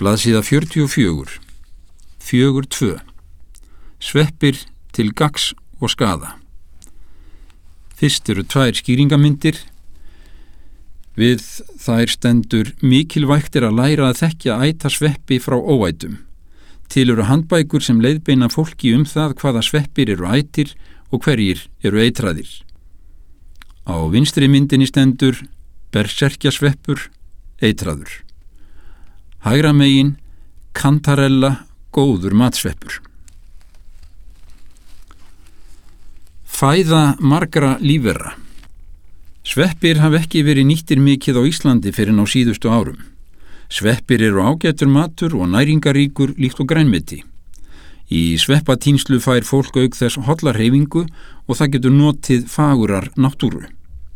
Blaðsíða 44, 4.2. Sveppir til gagns og skaða. Fyrst eru 2 skýringamyndir. Við þær stendur: mikilvægt er að læra að þekkja æta sveppi frá óætum. Til eru handbækur sem leiðbeina fólki það hvaða sveppir eru ætir og hverjir eru eitraðir. Á vinstri myndinni stendur: berserkjasveppur, eitraður. Hægra megin: kantarella, góður matsveppur. Fæða margra lífvera. Sveppir hafa ekki verið nýttir mikið á Íslandi fyrr en á síðustu árum. Sveppir eru ágætur matur og næringaríkur líkt og grænmeti. Í sveppatínslu fær fólk auk þess holla hreyfingu og það getur notið fagurar náttúru.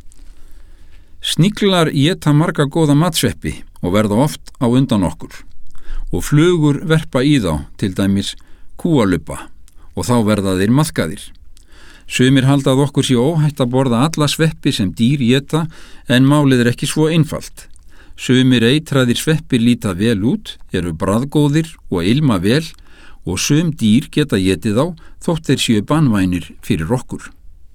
Sniglar éta marga góða matsveppi og verða oft á undan okkur. Og flugur verpa í þá, til dæmis kúalubba, og þá verða þeir maðkaðir. Sumir halda að okkur sé óhætt að borða alla sveppi sem dýr éta, en málið er ekki svo einfalt. Sumir eitraðir sveppir líta vel út, eru bragðgóðir og ilma vel, og sum dýr geta étið þá þótt þeir séu banvænir fyrir okkur.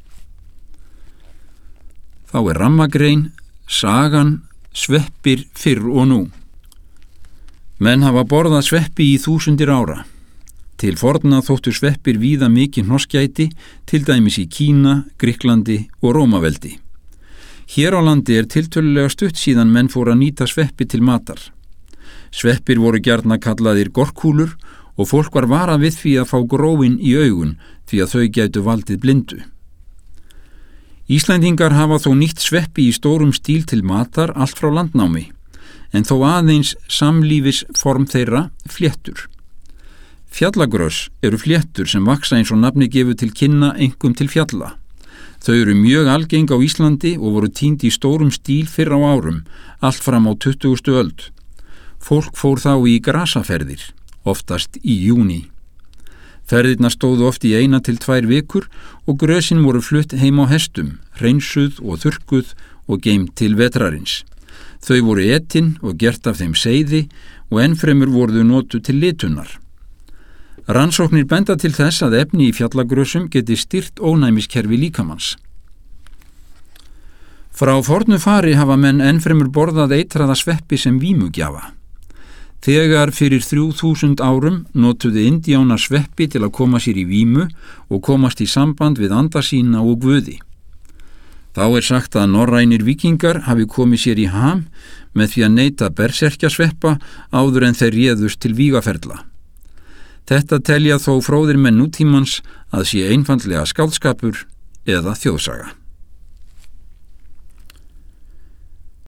Þá er rammagrein, sagan, sveppir fyrr og nú. Menn hafa borðað sveppi í þúsundir ára. Til forna þóttu sveppir víða mikið hnossgæti, til dæmis í Kína, Grikklandi og Rómaveldi. Hér á landi er tiltölulega stutt síðan menn fóru að nýta sveppi til matar. Sveppir voru gjarna kallaðir gorkúlur og fólk var varað við því að fá gróin í augun því að þau gætu valdið blindu. Íslendingar hafa þó nýtt sveppi í stórum stíl til matar allt frá landnámi, en þó aðeins samlífisform þeirra fléttur. Fjallagrös eru fléttur sem vaxa eins og nafni gefur til kynna einkum til fjalla. Þau eru mjög algeng á Íslandi og voru tínd í stórum stíl fyrr á árum, allt fram á 20. öld. Fólk fór þá í grasaferðir, oftast í júní. Ferðirnar stóðu oft í 1 til 2 vikur og grösin voru flutt heim á hestum, hreinsuð og þurrkuð og geymt til vetrarins. Þau voru etin og gert af þeim seyði og ennfremur voru þau notuð til litunar. Rannsóknir benda til þess að efni í fjallagrösum geti stýrt ónæmiskerfi líkamanns. Frá fornu fari hafa menn ennfremur borðað eitraða sveppi sem vímugjafa. Þegar fyrir 3000 árum notuðu indjánar sveppi til að koma sér í vímu og komast í samband við anda sína og guði. Þá er sagt að norrænir víkingar hafi komið sér í ham með því að neyta berserkjasveppa áður en þeir réðust til vígaferla. Þetta telja þó fróðir menn nútímans að sé einfaldlega skáldskapur eða þjóðsaga.